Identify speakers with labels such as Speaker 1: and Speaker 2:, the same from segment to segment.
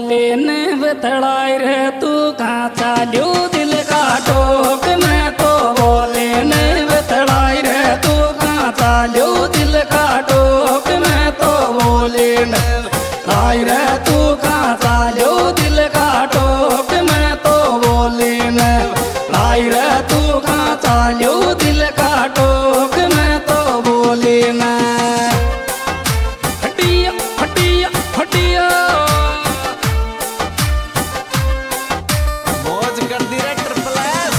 Speaker 1: बोले ने बतड़ाई रे तू कहाँ चाल्यो दिल का टोक मैं तो बोले ने बतड़ाई रे तू कहाँ चाल्यो दिल का टोक मैं तो बोले ने आई रे तू कहाँ चाल्यो दिल का टोक मैं तो बोले ने आई रे तू कहाँ चाल्यो दिल का टोक मैं तो बोले ने हटिया हटिया हटिया
Speaker 2: मौज कर दी रे ट्रिपल एस।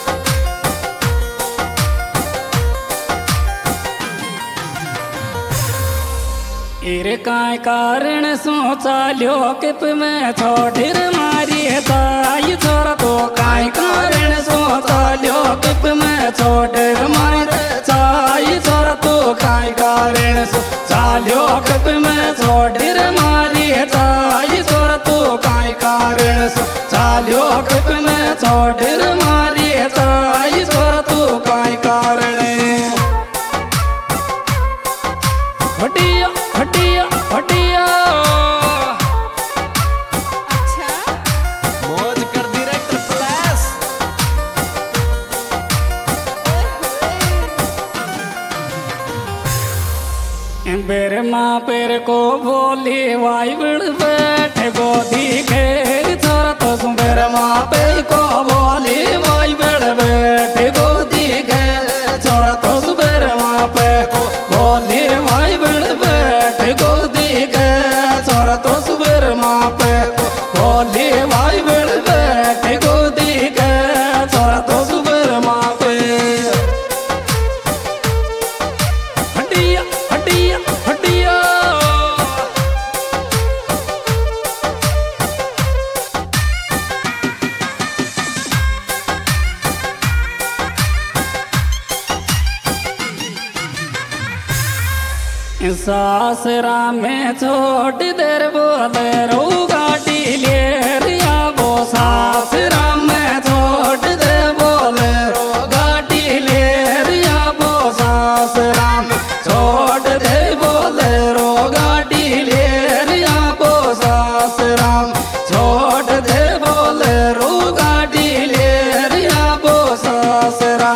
Speaker 1: इरे काय कारण सोचा ल्यो किप में छोड़ मारी ताई छोरा तो काय कारण सोचा ल्यो किप में छोड़ मारी ताई छोरा तो काय कारण सोचा ल्यो किप में छोड़ मारी ताई छोरा तो काय कारण सोचा ल्यो किप में छोड़ मारी ताई छोरा तो काय कारण हटिया हटिया हटिया
Speaker 3: अच्छा
Speaker 2: मौज कर दी रे ट्रिपल एस।
Speaker 1: बेर माँ पेर को बोली वाई बिड़ बैठ गोदी घेर छोरा तो सुबेर माँ पेर को बोली वाई बिड़ बैठ गोदी घेर छोरा तो सुबेर माँ पे को बोली वाई बिड़ बैठ गोदी घेर छोरा तो सुबेर माँ पे को बोली वाई बिड़ बैठ गोदी घेर छोरा तो सुबेर माँ पे हटिया हटिया हटिया सासरा में छोड़ देर बोले रो गाड़ी ले रिया वो सासरा में छोड़ दे बोले रो गाड़ी ले रिया वो सासरा में छोड़ दे बोले रो गाड़ी ले रिया वो सासरा में छोड़ दे बोले रो गाड़ी ले रिया वो सासरा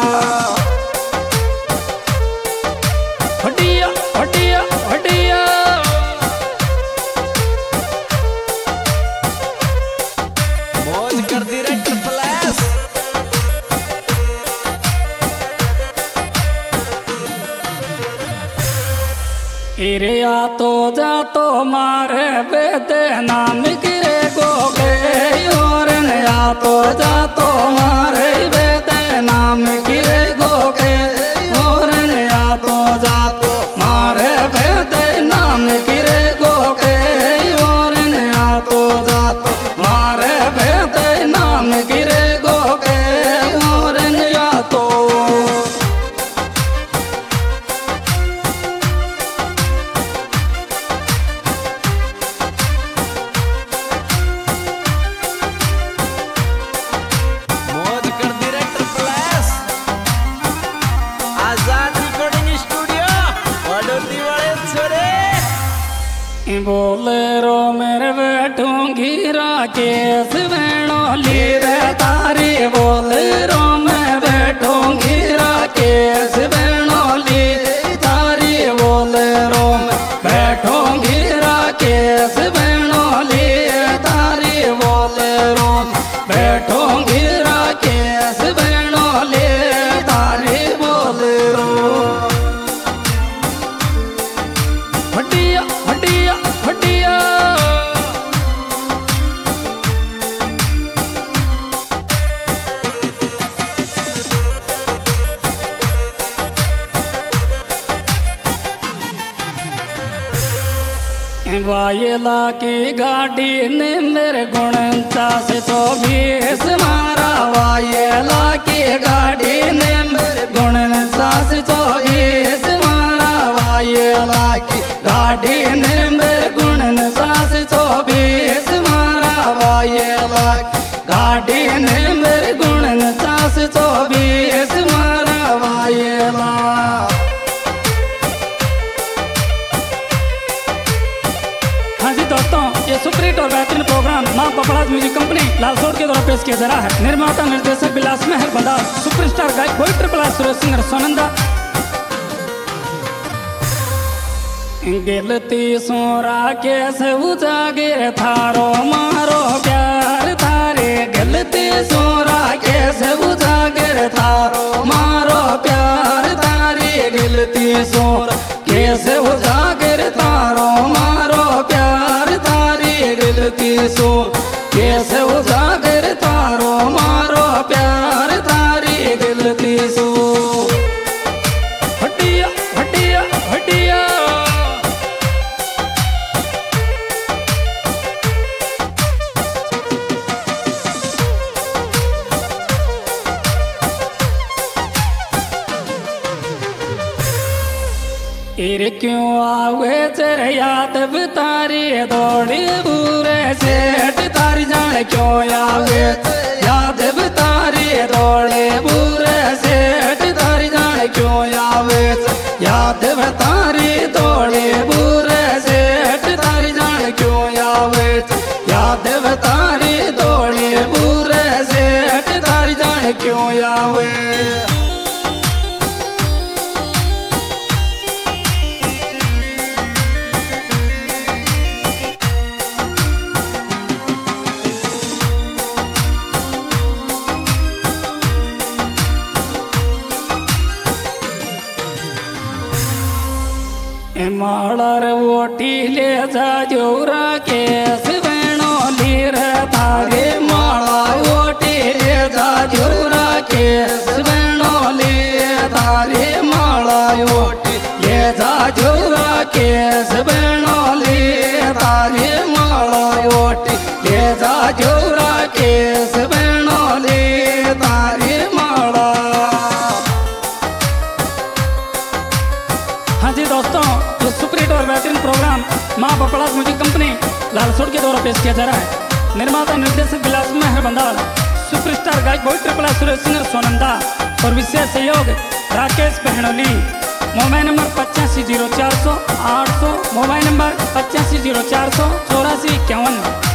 Speaker 1: हटिया हटिया हटिया
Speaker 2: मौज कर दी रे ट्रिपल एस।
Speaker 1: इरिया तो जा तो मारे बेदे नाम गिरे गोगे और नया तो जा तो मारे बेदे नाम गिरे गोगे और नया तो जा तो मारे बेदे नाम गिरे गोगे और नया तो जा तो मारे बेदे नाम गिरे गोगे और नया तो
Speaker 2: मौज कर दी रे triple S. Azad recording studio Vadoli वाले छोरे।
Speaker 1: बोले रो मेरे बैठूंगी राकेश वेणो ली रे तारी बोले रो मैं बैठूंगी राकेश वेणो ली तारी बोले रो मैं बैठूंगी राकेश वेणो ली तारी बोले रो बैठूंगी राकेश वेणो ली तारी बोले रो हटिया हटिया हटिया वायला की गाड़ी ने मेरे गुण से तो बीस मारा वायला की गाड़ी ने मेरे गुण से तो बीस मारा वायला की गाड़ी ने मेरे गुण से तो बीस मारा वायला गाड़ी ने मेरे गुण से तो बीस मारा वायला हाँ जी दोस्तों, ये सुपरहिट और बेहतरीन प्रोग्राम पेश किया जा रहा है। निर्माता निर्देशक विलास मेहर बंदाल, सुपरस्टार गायक boy triple R Suresh singer Sonanda. गिलती सोरा कैसे उजागे थारो मारो प्यार थारे, गिलती सोरा कैसे उजागे थारो मारो प्यार थारे, गिलती सोरा कैसे उजागे तारो मारो प्यार थारे, गिलती सोर कैसे उजागे तारो मारो प्यार थारे, गिलती सोर। हटिया हटिया हटिया ईर क्यों आवे तेरे याद तारी दौड़ी बुरे सेठ तारी जान क्यों आवे याद तारी दौड़े बुरे सेठ तारी जान क्यों आवे याद तारी दौड़े बुरे सेठ तारी जान क्यों आवे याद तारी दौड़े बुरे सेठ तारी जान क्यों आवे। माड़र वोटी ले जा जोरा केस बहनो लीर थारे, माड़ा वोटी ले जा जोरा केस बहनो ले थारे, माड़ा वोटी ले जा जोरा केस बहनो ले थारे, माड़ा वोटी ले जा जोरा केस बहनो ले थारे माड़ा। हाँ जी दोस्तों, जो सुपरहिट और बेहतरीन प्रोग्राम माँ पपड़ास म्यूजिक कंपनी लालसोट के द्वारा पेश किया जा रहा है। निर्माता निर्देशक विलास मेहर बंदाल, सुपरस्टार गायक boy triple R Suresh singer Sonanda और विशेष सहयोग Rakesh Pahnoli. Mobile number 850400 800, mobile number 850400 8451।